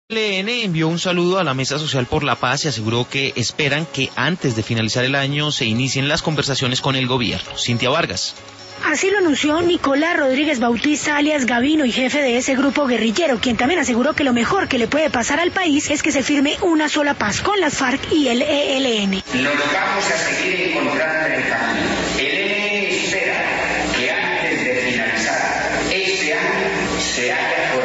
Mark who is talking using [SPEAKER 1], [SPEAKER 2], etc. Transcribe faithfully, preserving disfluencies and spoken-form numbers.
[SPEAKER 1] El E L N envió un saludo a la Mesa Social por la Paz y aseguró que esperan que antes de finalizar el año se inicien las conversaciones con el gobierno. Cintia Vargas.
[SPEAKER 2] Así lo anunció Nicolás Rodríguez Bautista, alias Gavino, y jefe de ese grupo guerrillero, quien también aseguró que lo mejor que le puede pasar al país es que se firme una sola paz con las FARC y el E L N.
[SPEAKER 3] Nos vamos a seguir encontrando en el camino. El E L N espera que antes de finalizar este año se haya